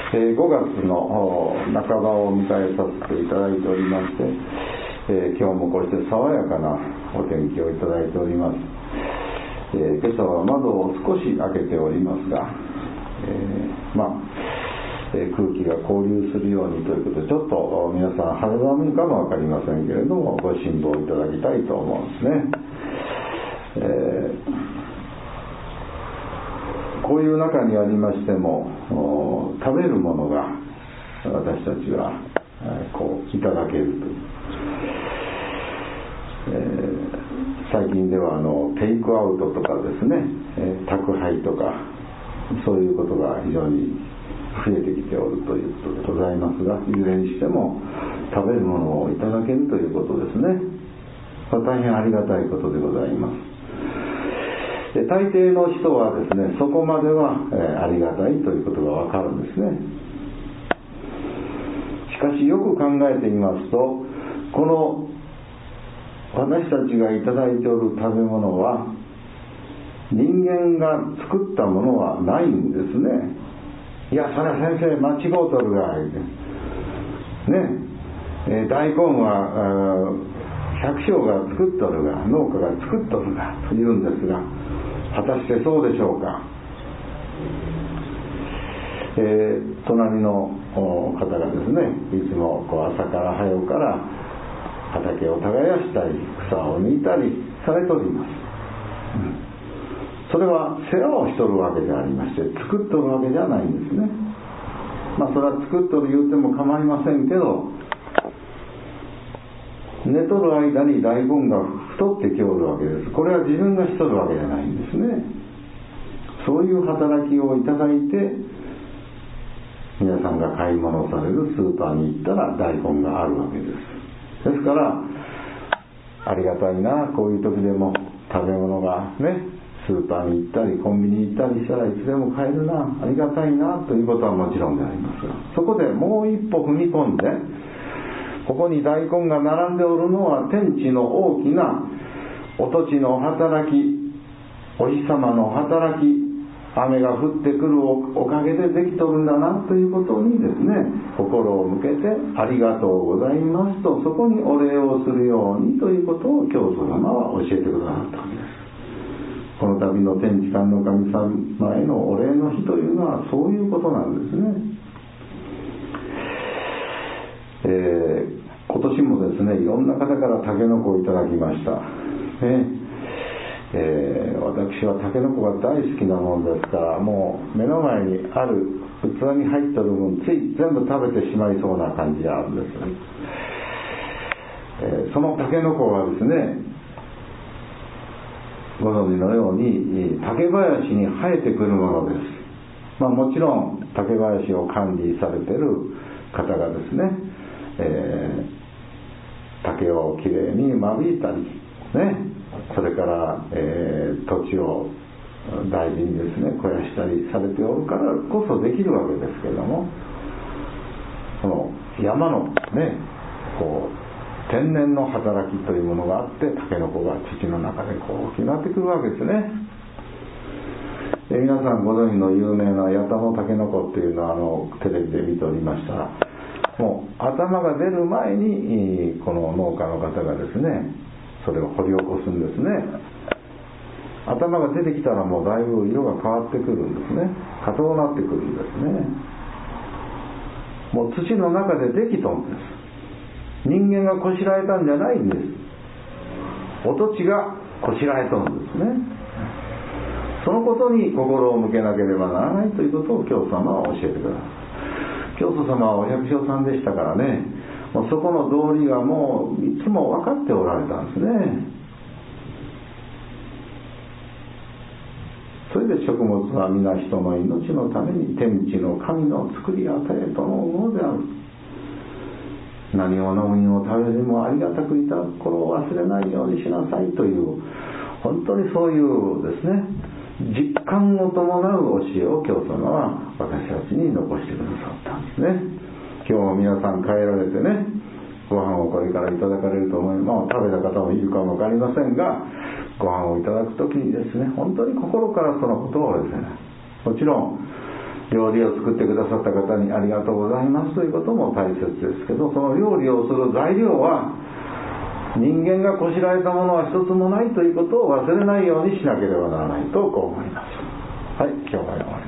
5月の半ばを迎えさせていただいておりまして、今日もこうして爽やかなお天気をいただいております。今朝は窓を少し開けておりますが、空気が交流するようにということで、ちょっと皆さん肌寒いかも分かりませんけれども、ご辛抱いただきたいと思うんですね。こういう中にありましても、食べるものが私たちはこういただけるという、最近ではテイクアウトとかですね、宅配とかそういうことが非常に増えてきておるということでございますが、いずれにしても食べるものをいただけるということですね。大変ありがたいことでございます。大抵の人はですね、そこまではありがたいということがわかるんですね。しかしよく考えてみますと、この私たちがいただいておる食べ物は人間が作ったものはないんですね。いや、それは先生間違うとるがね、大根は百姓が作っとるが、農家が作っとるがと言うんですが、果たしてそうでしょうか。隣の方がですね、いつも朝から早うから畑を耕したり草を抜いたりされております。それは世話をしとるわけでありまして、作っとるわけじゃないんですね。それは作っとる言うても構いませんけど、寝とる間に大根が太ってきおるわけです。これは自分がしとるわけじゃないんですね。そういう働きをいただいて、皆さんが買い物されるスーパーに行ったら大根があるわけです。ですからありがたいな、こういう時でも食べ物がね、スーパーに行ったりコンビニに行ったりしたらいつでも買えるな、ありがたいなということはもちろんでありますが、そこでもう一歩踏み込んで、ここに大根が並んでおるのは天地の大きなお土地の働き、お日様の働き、雨が降ってくる おかげでできとるんだなということにですね、心を向けてありがとうございますと、そこにお礼をするようにということを教祖様は教えてくださったんです。この度の天地観の神様へのお礼の日というのはそういうことなんですね。今年もですね、いろんな方からタケノコをいただきました、私はタケノコが大好きなものですから、もう目の前にある器に入った部分つい全部食べてしまいそうな感じがあるんです、そのタケノコはですね、ご存知のように竹林に生えてくるものです。もちろん竹林を管理されている方がですね、竹をきれいに間引いたりね、それから、土地を大事にですね肥やしたりされておるからこそできるわけですけれども、その山のね、天然の働きというものがあって、タケノコが土の中で大きくなってくるわけですね。皆さんご存知の有名な八田のタケノコっていうのはテレビで見ておりましたら、もう頭が出る前にこの農家の方がですね、それを掘り起こすんですね。頭が出てきたらもうだいぶ色が変わってくるんですね。硬くなってくるんですね。もう土の中でできとんです。人間がこしらえたんじゃないんです。お土地がこしらえとんですね。そのことに心を向けなければならないということを教祖様は教えてください。教祖様はお百姓さんでしたからね、もうそこの道理がもういつも分かっておられたんですね。それで食物は皆人の命のために天地の神の作り与えとのものである。何を飲むにも食べるにもありがたくいただく頃を忘れないようにしなさいという、本当にそういうですね、実感を伴う教えを教祖様は私たちに残してくださったんですね。今日も皆さん帰られてね、ご飯をこれからいただかれると思います。食べた方もいるかも分かりませんが、ご飯をいただくときにですね、本当に心からそのことをですね、もちろん料理を作ってくださった方にありがとうございますということも大切ですけど、その料理をする材料は人間がこしらえたものは一つもないということを忘れないようにしなければならないとこう思います。はい、今日は終わります。